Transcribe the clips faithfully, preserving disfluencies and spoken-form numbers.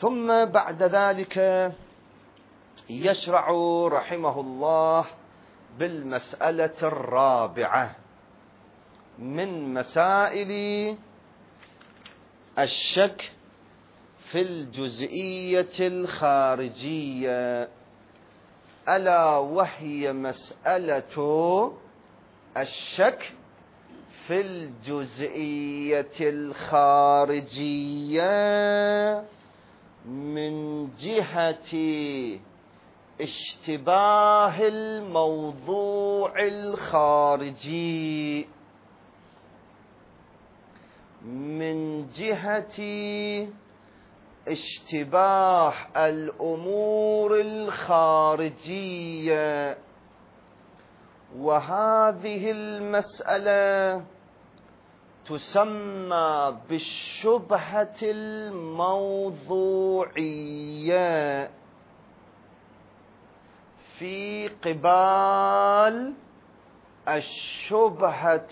ثم بعد ذلك يشرع رحمه الله بالمسألة الرابعة من مسائل الشك في الجزئية الخارجية، ألا وهي مسألة الشك في الجزئية الخارجية من جهة اشتباه الموضوع الخارجي، من جهة اشتباه الأمور الخارجية. وهذه المسألة تسمى بالشبهة الموضوعية في قبال الشبهة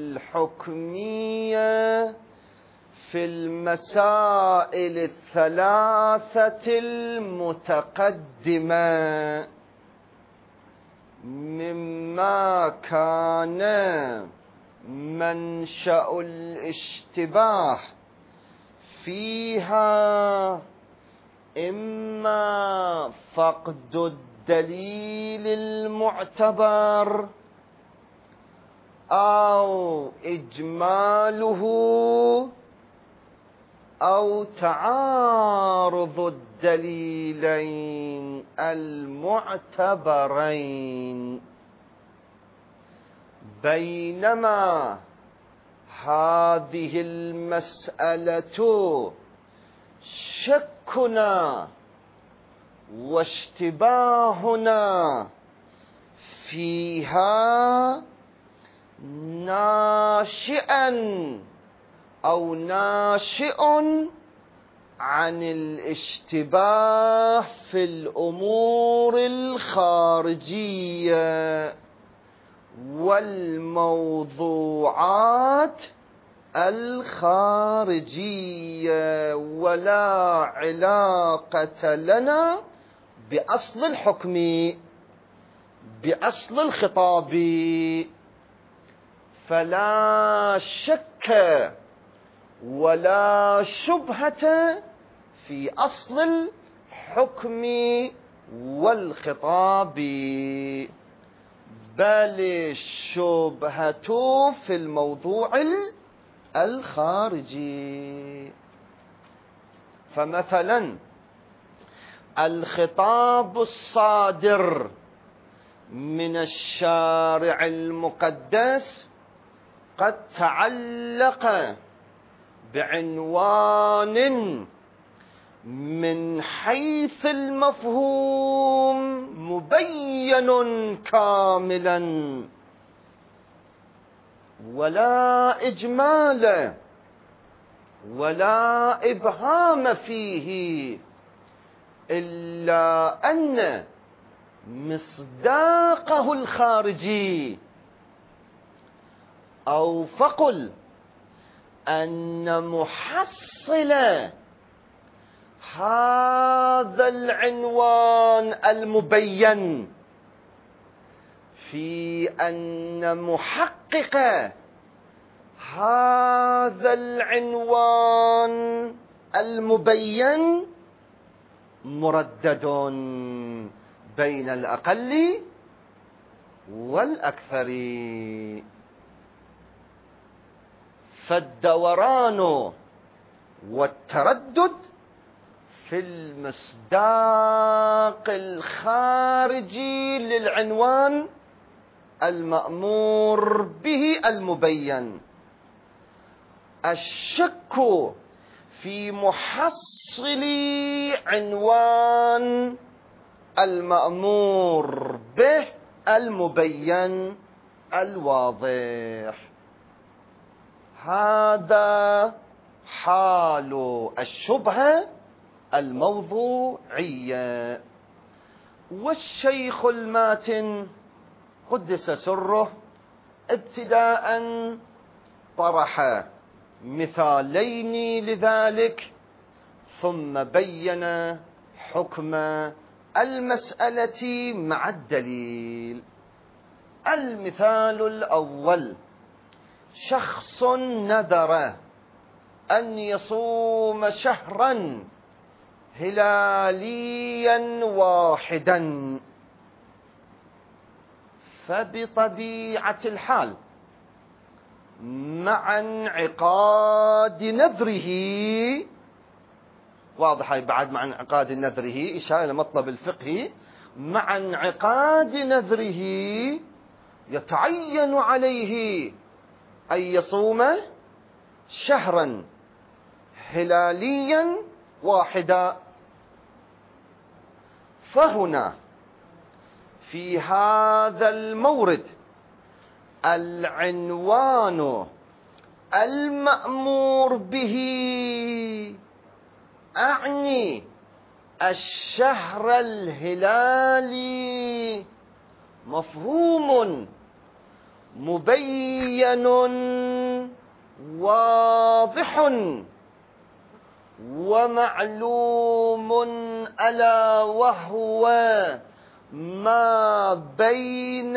الحكمية في المسائل الثلاثة المتقدمة، مما كان منشأ الاشتباه فيها إما فقد الدليل المعتبر أو إجماله أو تعارض الدليلين المعتبرين. بينما هذه المسألة شكنا واشتباهنا فيها ناشئا أو ناشئ عن الاشتباه في الأمور الخارجية والموضوعات الخارجية، ولا علاقة لنا بأصل الحكم، بأصل الخطاب. فلا شك ولا شبهة في أصل الحكم والخطاب، بل الشبهة في الموضوع الخارجي. فمثلا الخطاب الصادر من الشارع المقدس قد تعلق بعنوان من حيث المفهوم مبين كاملا، ولا إجمال ولا إبهام فيه، إلا أن مصداقه الخارجي، أو فقل أن محصل هذا العنوان المبين في أن محقق هذا العنوان المبين مردد بين الأقل والأكثر. فالدوران والتردد في المصداق الخارجي للعنوان المأمور به المبين، الشك في محصل عنوان المأمور به المبين الواضح. هذا حال الشبهة الموضوعية. والشيخ الماتن قدس سره ابتداء طرح مثالين لذلك، ثم بين حكم المسألة مع الدليل. المثال الأول: شخص نذر أن يصوم شهرا هلاليا واحدا، فبطبيعة الحال مع انعقاد نذره، واضح هاي بعد، مع انعقاد نذره إشارة إلى مطلب الفقه، مع انعقاد نذره يتعين عليه أن يصوم شهرا هلاليا واحدا. فهنا في هذا المورد العنوان المأمور به، أعني الشهر الهلالي، مفهوم مبين واضح ومعلوم، ألا وهو ما بين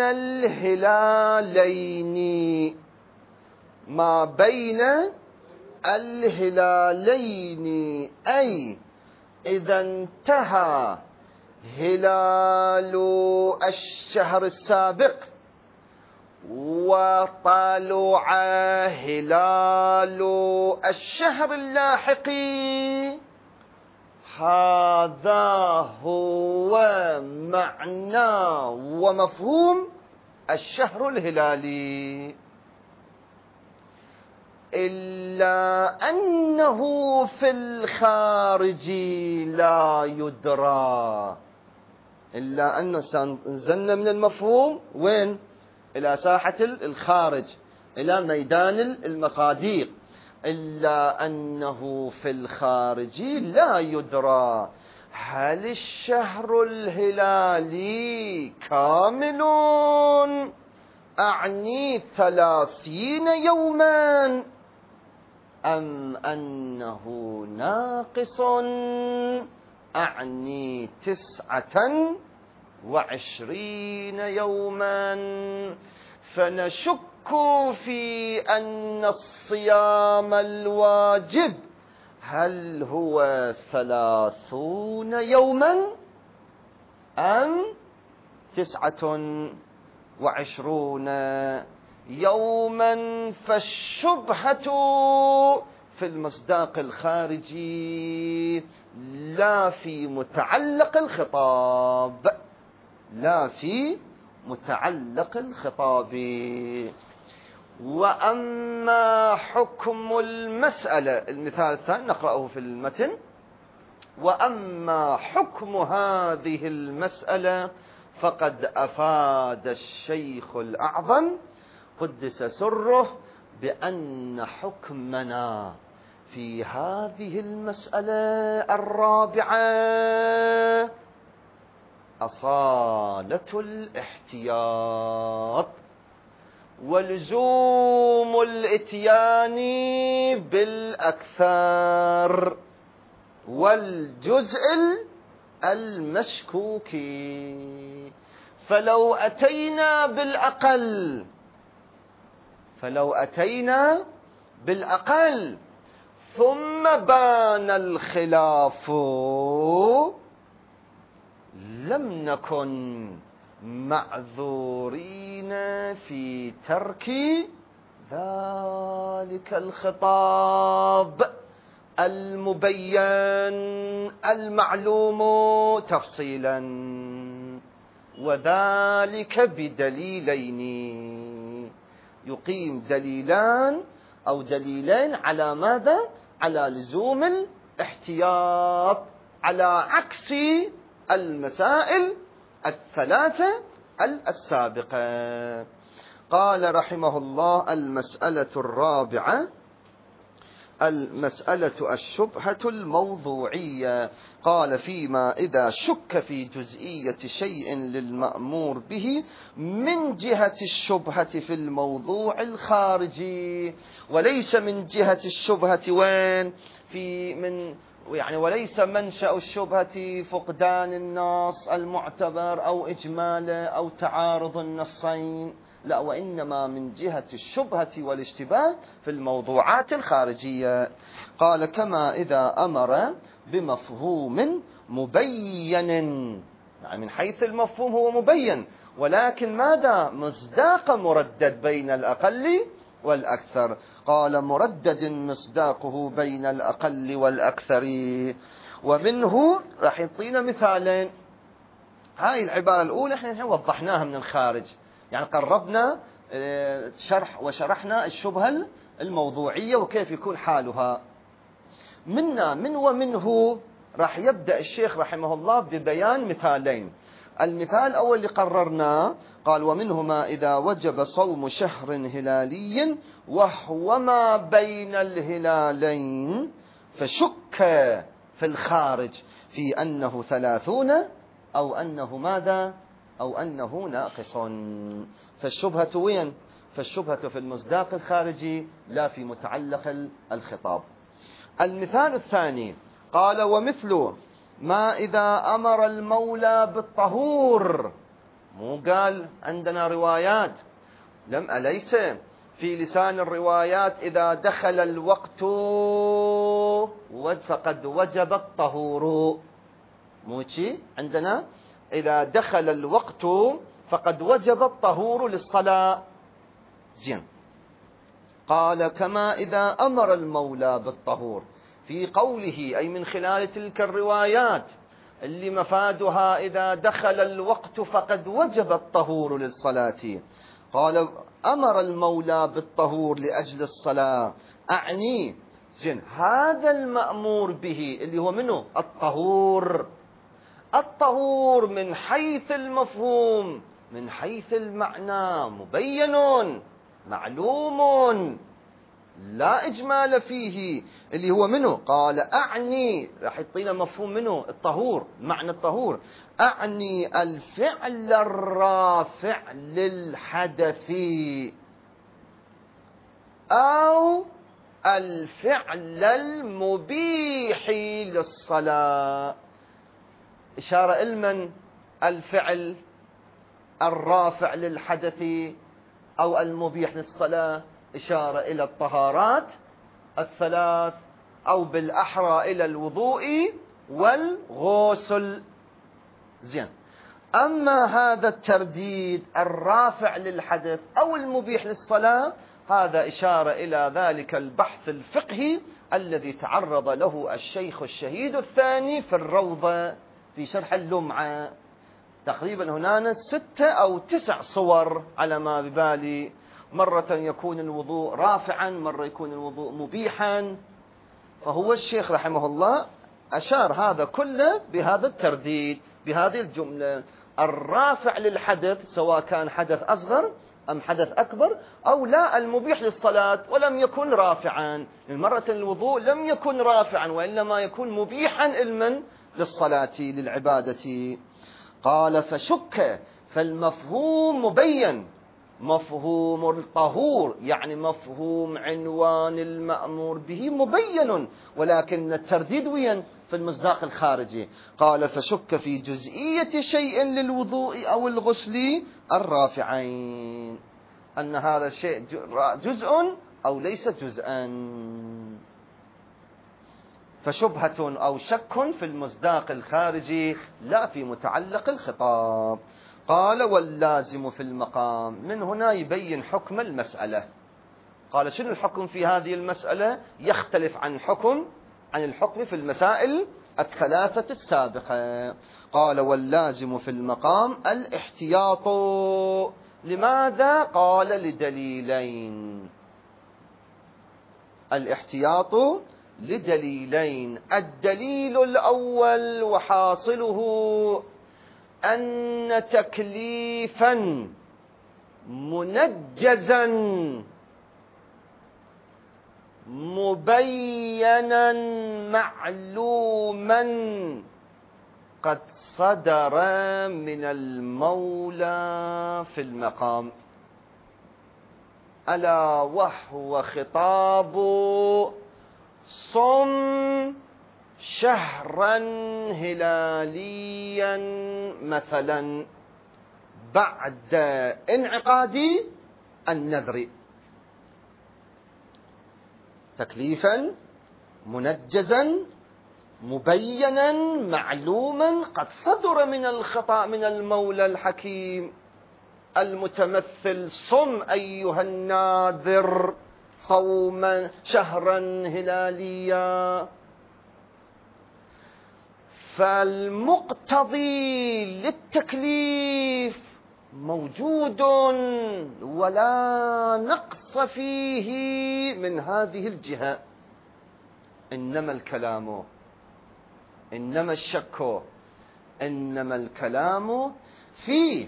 الهلالين، ما بين الهلالين، أي إذا انتهى هلال الشهر السابق وطلع هلال الشهر اللاحق، هذا هو معنى ومفهوم الشهر الهلالي. إلا أنه في الخارج لا يدرى، إلا أنه سنزلنا من المفهوم وين؟ إلى ساحة الخارج، إلى ميدان المصاديق. إلا أنه في الخارج لا يدرى هل الشهر الهلالي كامل، أعني ثلاثين يوما، أم أنه ناقص، أعني تسعة وعشرين يوما. فنشك في أن الصيام الواجب هل هو ثلاثون يوما أم تسعة وعشرون يوما. فالشبهة في المصداق الخارجي لا في متعلق الخطاب، لا في متعلق الخطاب. وأما حكم المسألة، المثال الثاني نقرأه في المتن: وأما حكم هذه المسألة فقد أفاد الشيخ الأعظم قدس سره بأن حكمنا في هذه المسألة الرابعة أصالة الاحتياط ولزوم الإتيان بالأكثر والجزء المشكوك. فلو أتينا بالأقل فلو أتينا بالأقل ثم بان الخلاف لم نكن معذورين في ترك ذلك الخطاب المبين المعلوم تفصيلا، وذلك بدليلين. يقيم دليلان أو دليلين على ماذا؟ على لزوم الاحتياط، على عكس المسائل الثلاثة السابقة. قال رحمه الله: المسألة الرابعة المسألة الشبهة الموضوعية. قال: فيما إذا شك في جزئية شيء للمأمور به من جهة الشبهة في الموضوع الخارجي، وليس من جهة الشبهة وين؟ في من يعني وليس منشأ الشبهة فقدان النص المعتبر أو إجماله أو تعارض النصين، لا، وإنما من جهة الشبهة والاشتباه في الموضوعات الخارجية. قال كما إذا أمر بمفهوم مبين، يعني من حيث المفهوم هو مبين، ولكن ماذا؟ مصداق مردد بين الأقل والأكثر. قال مردد مصداقه بين الأقل والأكثر. ومنه راح يعطينا مثالين. هاي العبارة الأولى احنا وضحناها من الخارج، يعني قربنا شرح وشرحنا الشبهة الموضوعية وكيف يكون حالها. منا من ومنه راح يبدأ الشيخ رحمه الله ببيان مثالين. المثال الأول اللي قررناه قال ومنهما إذا وجب صوم شهر هلالي وهو ما بين الهلالين فشك في الخارج في أنه ثلاثون أو أنه ماذا أو أنه ناقص. فالشبهة وين؟ فالشبهة في المصداق الخارجي لا في متعلق الخطاب. المثال الثاني قال ومثله ما إذا أمر المولى بالطهور. مو قال عندنا روايات، لم أليس في لسان الروايات إذا دخل الوقت فقد وجب الطهور، مو شيء عندنا إذا دخل الوقت فقد وجب الطهور للصلاة. زين. قال كما إذا أمر المولى بالطهور في قوله، أي من خلال تلك الروايات اللي مفادها إذا دخل الوقت فقد وجب الطهور للصلاة. قال أمر المولى بالطهور لأجل الصلاة، أعني زين هذا المأمور به اللي هو منه الطهور. الطهور من حيث المفهوم من حيث المعنى مبين معلوم لا إجمال فيه، اللي هو منه قال أعني، راح يعطينا مفهوم منه الطهور، معنى الطهور أعني الفعل الرافع للحدث أو الفعل المبيح للصلاة. إشارة إلمن الفعل الرافع للحدث أو المبيح للصلاة؟ إشارة إلى الطهارات الثلاث، أو بالأحرى إلى الوضوء والغسل. زين. أما هذا الترديد الرافع للحدث أو المبيح للصلاة هذا إشارة إلى ذلك البحث الفقهي الذي تعرض له الشيخ الشهيد الثاني في الروضة في شرح اللمعة. تقريبا هنا ستة أو تسع صور على ما ببالي، مرة يكون الوضوء رافعا، مرة يكون الوضوء مبيحا. فهو الشيخ رحمه الله أشار هذا كله بهذا الترديد، بهذه الجملة: الرافع للحدث سواء كان حدث أصغر أم حدث أكبر، أو لا المبيح للصلاة ولم يكن رافعا. مرة الوضوء لم يكن رافعا وإنما يكون مبيحا علما للصلاة للعبادة. قال فشك، فالمفهوم مبين، مفهوم الطهور يعني مفهوم عنوان المأمور به مبين، ولكن الترديد وين؟ في المصداق الخارجي. قال فشك في جزئية شيء للوضوء أو الغسل الرافعين، أن هذا الشيء جزء أو ليس جزءا. فشبهة أو شك في المصداق الخارجي لا في متعلق الخطاب. قال واللازم في المقام، من هنا يبين حكم المسألة. قال شنو الحكم في هذه المسألة؟ يختلف عن حكم عن الحكم في المسائل الثلاثة السابقة. قال واللازم في المقام الاحتياط. لماذا؟ قال لدليلين. الاحتياط لدليلين. الدليل الأول وحاصله أن تكليفا منجزا مبينا معلوما قد صدر من المولى في المقام، ألا وهو خطاب صم شهرا هلاليا مثلا بعد انعقاد النذر، تكليفا منجزا مبينا معلوما قد صدر من الخطأ من المولى الحكيم المتمثل: صم أيها الناذر صوما شهرا هلاليا. فالمقتضي للتكليف موجود ولا نقص فيه من هذه الجهة. إنما الكلام إنما الشك إنما الكلام في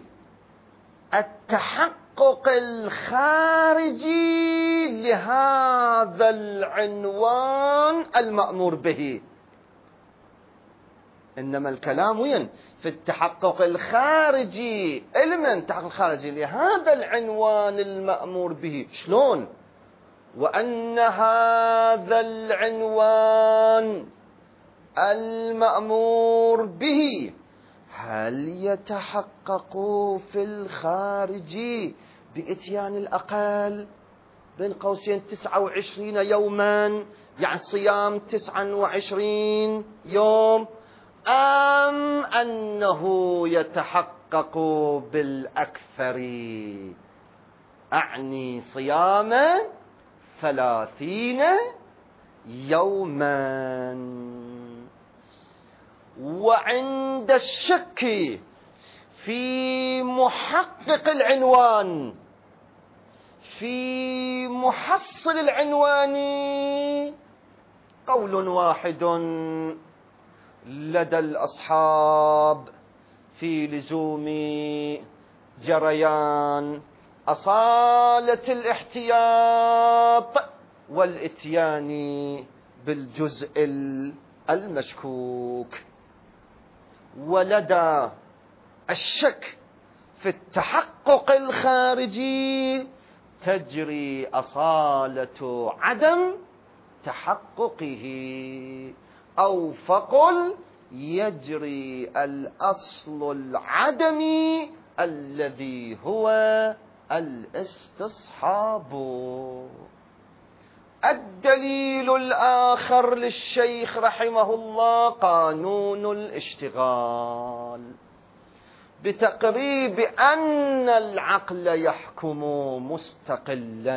التحقق الخارجي لهذا العنوان المأمور به. إنما الكلام وين؟ في التحقق الخارجي. علما التحقق الخارجي لهذا العنوان المأمور به. شلون؟ وأن هذا العنوان المأمور به هل يتحقق في الخارج بإتيان الأقل بين قوسين تسعة وعشرين يوما، يعني صيام تسعة وعشرين يوم، أم أنه يتحقق بالأكثر، أعني صيام ثلاثين يوما. وعند الشك في محقق العنوان، في محصل العنوان، قول واحد لدى الأصحاب في لزوم جريان أصالة الاحتياط والإتيان بالجزء المشكوك. ولدى الشك في التحقق الخارجي تجري أصالة عدم تحققه، أو فقل يجري الأصل العدمي الذي هو الاستصحاب. الدليل الآخر للشيخ رحمه الله قانون الاشتغال، بتقريب أن العقل يحكم مستقلا،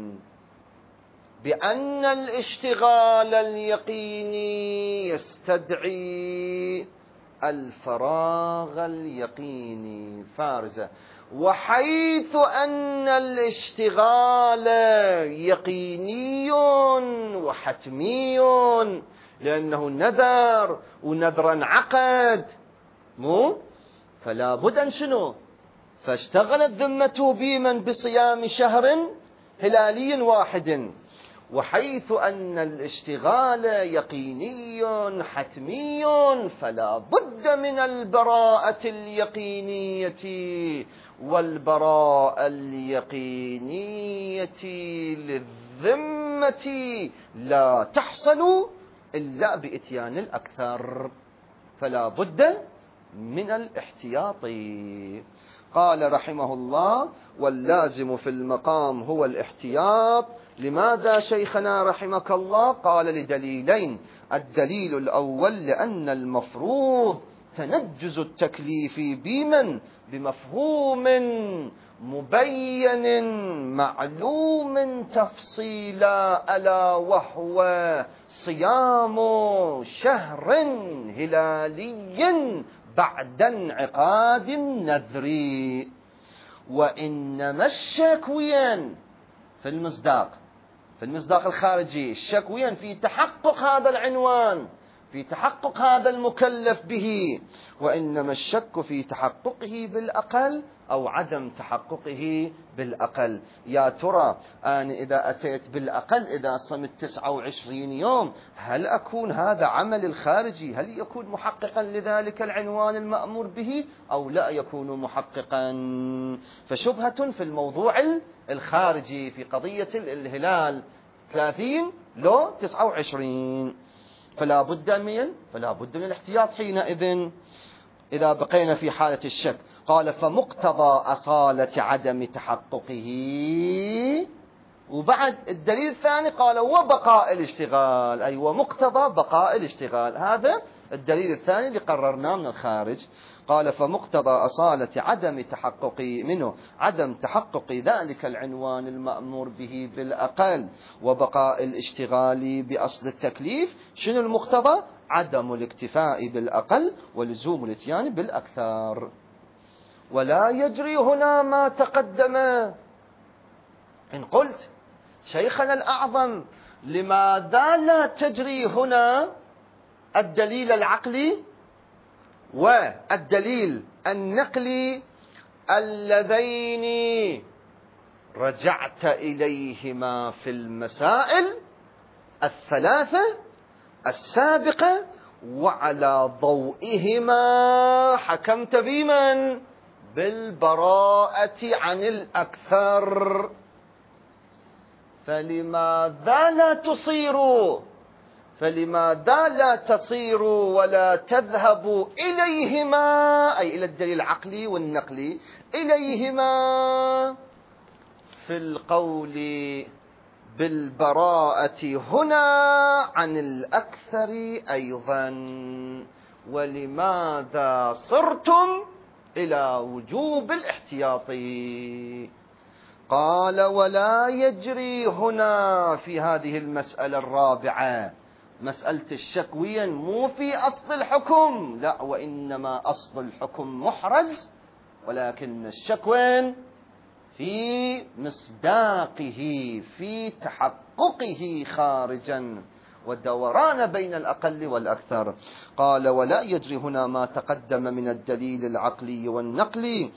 بأن الاشتغال اليقيني يستدعي الفراغ اليقيني فارزة. وحيث أن الاشتغال يقيني وحتمي لأنه نذر ونذرا عقد مو فلا بد أن شنو فاشتغلت ذمته بمن بصيام شهر هلالي واحد. وحيث أن الاشتغال يقيني حتمي فلا بد من البراءة اليقينية، والبراءة اليقينية للذمة لا تحصل إلا بإتيان الأكثر، فلا بد من الاحتياط. قال رحمه الله: واللازم في المقام هو الاحتياط. لماذا شيخنا رحمك الله؟ قال: لدليلين. الدليل الأول لأن المفروض تنجز التكليف بمن بمفهوم مبين معلوم تفصيلا، ألا وهو صيام شهر هلالي بعد انعقاد النذر. وإنما الشك وين؟ في المصداق، في المصداق الخارجي. الشك وين؟ في تحقق هذا العنوان، في تحقق هذا المكلف به. وإنما الشك في تحققه بالأقل أو عدم تحققه بالأقل. يا ترى أنا إذا أتيت بالأقل، إذا صمت تسعة وعشرين يوم، هل أكون هذا عمل الخارجي هل يكون محققا لذلك العنوان المأمور به أو لا يكون محققا؟ فشبهة في الموضوع الخارجي في قضية الهلال ثلاثين لو تسعة وعشرين. فلا بد من فلا بد من الاحتياط حينئذ إذا بقينا في حالة الشك. قال فمقتضى أصالة عدم تحققه، وبعد الدليل الثاني قال وبقاء الاشتغال، أي ومقتضى بقاء الاشتغال، هذا الدليل الثاني اللي قررناه من الخارج. قال فمقتضى أصالة عدم تحقق منه عدم تحقق ذلك العنوان المأمور به بالأقل وبقاء الاشتغال بأصل التكليف. شنو المقتضى؟ عدم الاكتفاء بالأقل ولزوم الاتيان بالأكثر. ولا يجري هنا ما تقدم. إن قلت شيخنا الأعظم لماذا لا تجري هنا الدليل العقلي والدليل النقلي اللذين رجعت إليهما في المسائل الثلاثة السابقة وعلى ضوئهما حكمت بمن؟ بالبراءة عن الأكثر. فلماذا لا تصيروا فلماذا لا تصيروا ولا تذهبوا إليهما، أي إلى الدليل العقلي والنقلي، إليهما في القول بالبراءة هنا عن الأكثر أيضا؟ ولماذا صرتم إلى وجوب الاحتياط؟ قال ولا يجري هنا في هذه المسألة الرابعة، مسألة الشك وين مو في أصل الحكم، لا، وإنما أصل الحكم محرز، ولكن الشك وين؟ في مصداقه، في تحققه خارجا، والدوران بين الأقل والأكثر. قال ولا يجري هنا ما تقدم من الدليل العقلي والنقلي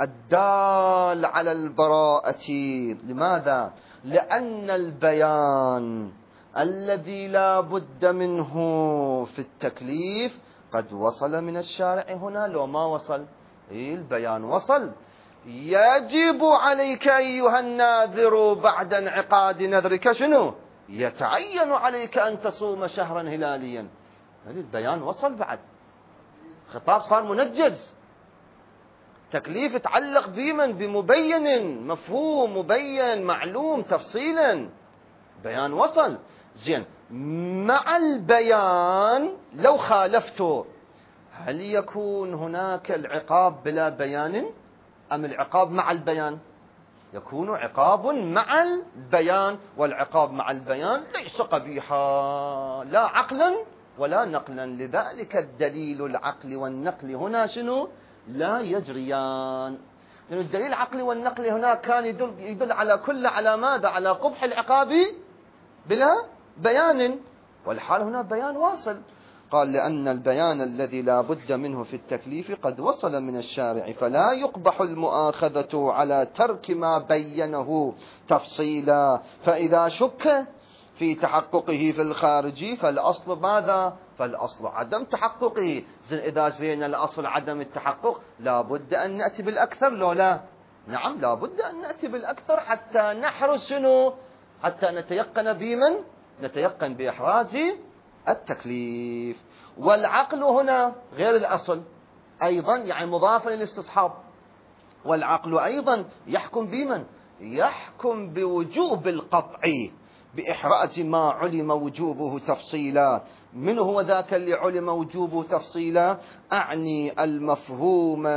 الدال على البراءة. لماذا؟ لأن البيان الذي لا بد منه في التكليف قد وصل من الشارع هنا. لو ما وصل، إيه البيان وصل. يجب عليك أيها الناذر بعد انعقاد نذرك شنو؟ يتعين عليك أن تصوم شهرا هلاليا. هذا البيان وصل، بعد خطاب صار منجز، تكليف تعلق بمن؟ بمبين، مفهوم مبين معلوم تفصيلا، بيان وصل. زين، مع البيان لو خالفته هل يكون هناك العقاب بلا بيان أم العقاب مع البيان؟ يكون عقاب مع البيان، والعقاب مع البيان ليس قبيحا لا عقلا ولا نقلا. لذلك الدليل العقل والنقل هنا شنو؟ لا يجريان. لأن الدليل العقلي والنقلي هناك كان يدل, يدل على كل على ماذا؟ على قبح العقاب بلا بيان، والحال هنا بيان واصل. قال لأن البيان الذي لا بد منه في التكليف قد وصل من الشارع، فلا يقبح المؤاخذة على ترك ما بينه تفصيلا. فإذا شك في تحققه في الخارج فالأصل ماذا؟ فالأصل عدم تحققه. زين، إذا زينا الأصل عدم التحقق لا بد أن نأتي بالأكثر، لو لا؟ نعم، لا بد أن نأتي بالأكثر حتى نحرز شنو؟ حتى نتيقن بمن؟ نتيقن بإحراز التكليف. والعقل هنا غير الأصل أيضا، يعني مضافا للاستصحاب. والعقل أيضا يحكم بمن؟ يحكم بوجوب القطع بإحراز ما علم وجوبه تفصيلا. من هو ذاك اللي علم وجوبه تفصيلا؟ أعني المفهوم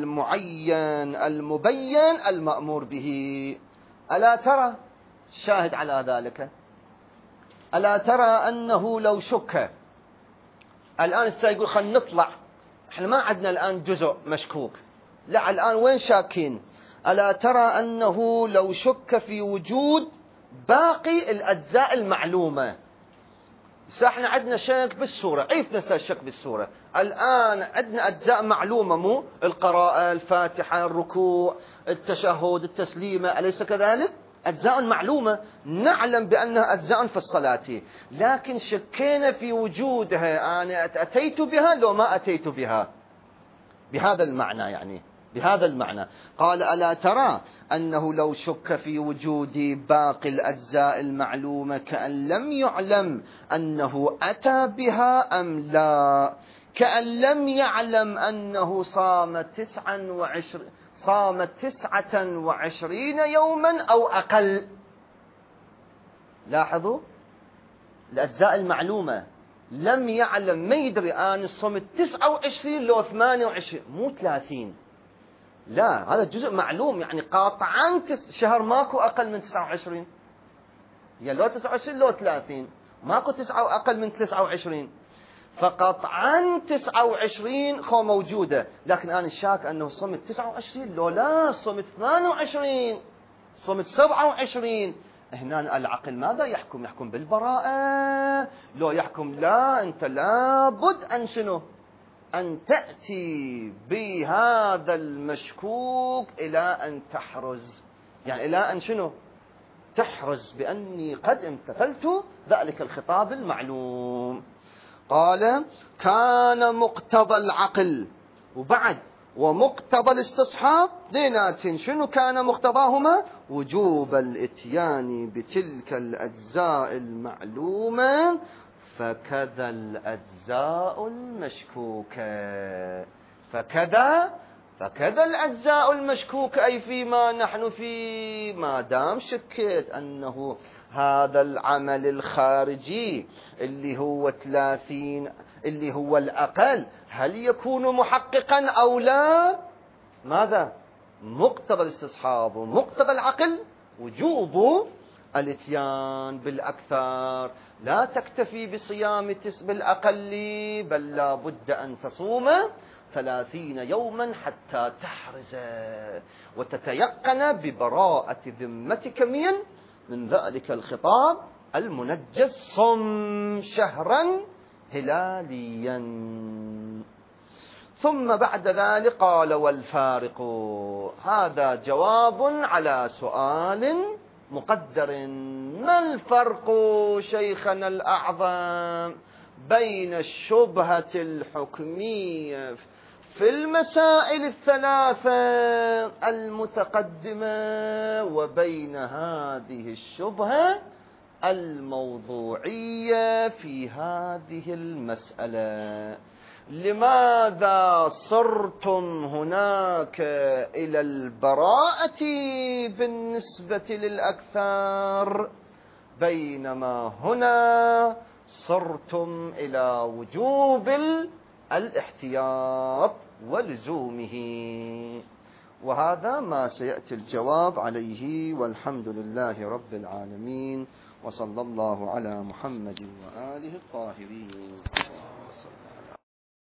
المعين المبين المأمور به. ألا ترى شاهد على ذلك؟ ألا ترى أنه لو شك الآن يقول خلينا نطلع، احنا ما عندنا الآن جزء مشكوك، لا الآن وين شاكين؟ ألا ترى أنه لو شك في وجود باقي الأجزاء المعلومة، احنا عندنا شك بالسورة، عيف نسأل الشك بالسورة. الآن عندنا أجزاء معلومة، مو القراءة، الفاتحة، الركوع، التشهد، التسليمة، أليس كذلك؟ أجزاء معلومة نعلم بأنها أجزاء في الصلاة، لكن شكينا في وجودها. أنا أتيت بها لو ما أتيت بها، بهذا المعنى يعني. بهذا المعنى. قال ألا ترى أنه لو شك في وجود باقي الأجزاء المعلومة كأن لم يعلم أنه أتى بها أم لا، كأن لم يعلم أنه صام تسعا وعشر صام تسعة وعشرين يوما أو أقل. لاحظوا الأجزاء المعلومة لم يعلم، ما يدري أنا صمت تسعة وعشرين لو ثمانية وعشرين مو ثلاثين، لا هذا جزء معلوم، يعني قاطعا شهر ماكو أقل من تسعة وعشرين، يعني لو تسعة وعشرين لو ثلاثين، ماكو تسعة أقل من تسعة وعشرين، فقطعا تسعة وعشرين خو موجودة، لكن أنا شاك أنه صمت تسعة وعشرين لو لا صمت ثمانية وعشرين صمت سبعة وعشرين. هنا العقل ماذا يحكم؟ يحكم بالبراءة، لو يحكم لا أنت لابد أن شنو أن تأتي بهذا المشكوك إلى أن تحرز، يعني إلى أن شنو تحرز بأني قد امتثلت ذلك الخطاب المعلوم. قال كان مقتضى العقل، وبعد ومقتضى الاستصحاب دينات شنو كان مقتضاهما؟ وجوب الاتيان بتلك الأجزاء المعلومة، فكذا الأجزاء المشكوكة، فكذا فكذا الأجزاء المشكوكة، أي فيما نحن فيه، ما دام شكيت أنه هذا العمل الخارجي اللي هو ثلاثين اللي هو الأقل هل يكون محققا أو لا؟ ماذا؟ مقتضى الاستصحاب ومقتضى العقل وجوب الاتيان بالأكثر، لا تكتفي بصيام بالأقل، بل لا بد أن تصوم ثلاثين يوما حتى تحرز وتتيقن ببراءة ذمتك من من ذلك الخطاب المنجز، صم شهرا هلاليا. ثم بعد ذلك قال والفارق، هذا جواب على سؤال مقدر، ما الفرق شيخنا الأعظم بين الشبهة الحكمية في المسائل الثلاثة المتقدمة وبين هذه الشبهة الموضوعية في هذه المسألة؟ لماذا صرتم هناك إلى البراءة بالنسبة للأكثر، بينما هنا صرتم إلى وجوب الاحتياط ولزومه؟ وهذا ما سيأتي الجواب عليه، والحمد لله رب العالمين، وصلى الله على محمد وآله الطاهرين.